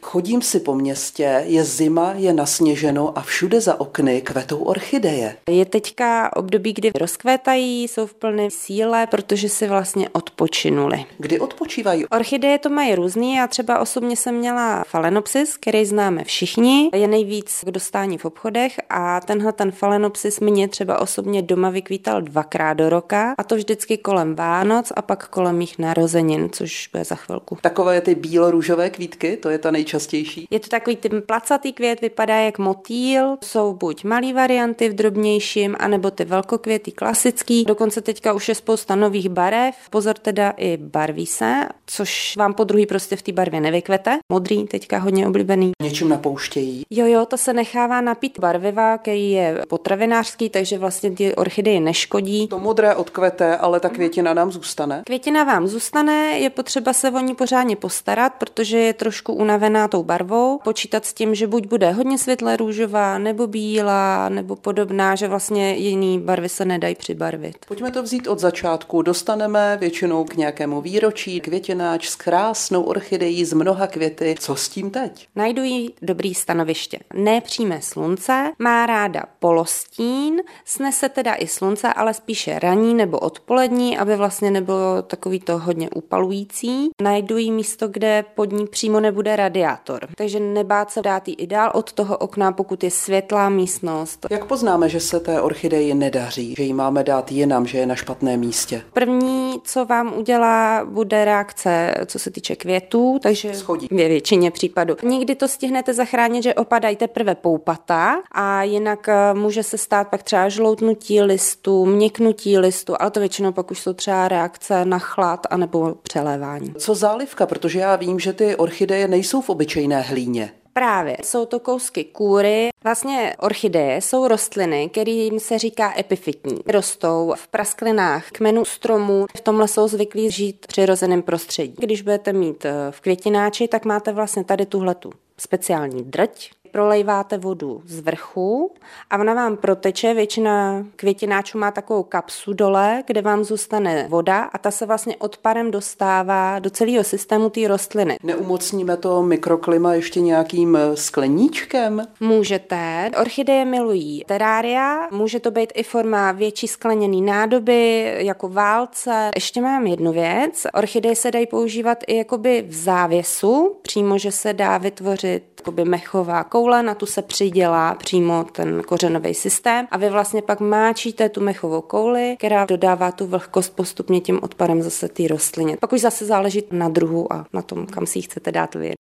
Chodím si po městě, je zima, je nasněženo a všude za okny kvetou orchideje. Je teďka období, kdy rozkvétají, jsou v plné síle, protože si vlastně odpočinuli. Kdy odpočívají? Orchideje to mají různý, já třeba osobně jsem měla Phalaenopsis, který známe všichni, je nejvíc k dostání v obchodech a ten Phalaenopsis mě třeba osobně doma vykvítal 2krát do roka a to vždycky kolem Vánoc a pak kolem mých narozenin, což bude za chvilku. Takové ty bílo-růžové kvítky, to je ta nejčastější. Je to takový ten placatý květ, vypadá jak motýl, jsou buď malý varianty v drobnějším, anebo ty velkokvěty klasický. Dokonce teďka už je spousta nových barev. Pozor teda i barví se, což vám podruhý prostě v té barvě nevykvete. Modrý teďka hodně oblíbený. Něčím napouštějí. Jo, to se nechává napít barviva, který je potravinářský, takže vlastně ty orchideje neškodí. To modré odkvete, ale ta květina nám zůstane? Květina vám zůstane, je potřeba se o ní pořádně postarat, protože je trošku unavená tou barvou. Počítat s tím, že buď bude hodně světle růžová, nebo bílá, nebo podobná, že vlastně jiný barvy se nedají přibarvit. Pojďme to vzít od začátku. Dostaneme většinou k nějakému výročí květináč s krásnou orchidejí z mnoha květy. Co s tím teď? Najdu jí dobrý stanoviště. Ne přímé slunce, má ráda polostín, snese teda i slunce, ale spíše ranní nebo odpolední, aby vlastně nebylo takový to hodně upalující. Najdu jí místo, kde pod ní přímo nebude radiátor. Takže nebát se dát jí i dál od toho okna, pokud je světlá místnost. Jak poznáme, že se té orchideji nedaří, že ji máme dát jinam, že je na špatném místě? První, co vám udělá, bude reakce, co se týče květů, takže schodí. Ve většině případů. Nikdy to stihnete zachránit, že opadají teprve poupata a jinak může se stát pak třeba žloutnutí listu, měknutí listu, ale to většinou pak už jsou třeba reakce na chlad anebo přelévání. Co zálivka, protože já vím, že ty orchideje nejsou v obyčejné hlíně. Právě, jsou to kousky kůry. Vlastně orchideje jsou rostliny, kterým se říká epifytní. Rostou v prasklinách kmenů stromů, v tomhle jsou zvyklí žít v přirozeném prostředí. Když budete mít v květináči, tak máte vlastně tady tuhletu speciální drť. Prolejváte vodu z vrchu a ona vám proteče, většina květináčů má takovou kapsu dole, kde vám zůstane voda a ta se vlastně odparem dostává do celého systému té rostliny. Neumocníme to mikroklima ještě nějakým skleníčkem? Můžete. Orchideje milují terária, může to být i forma větší skleněný nádoby, jako válce. Ještě mám jednu věc. Orchideje se dají používat i jakoby v závěsu, přímo, že se dá vytvořit jakoby mechová koule, na tu se přidělá přímo ten kořenový systém a vy vlastně pak máčíte tu mechovou kouli, která dodává tu vlhkost postupně tím odparem zase té rostlině. Pak už zase záleží na druhu a na tom, kam si ji chcete dát vy.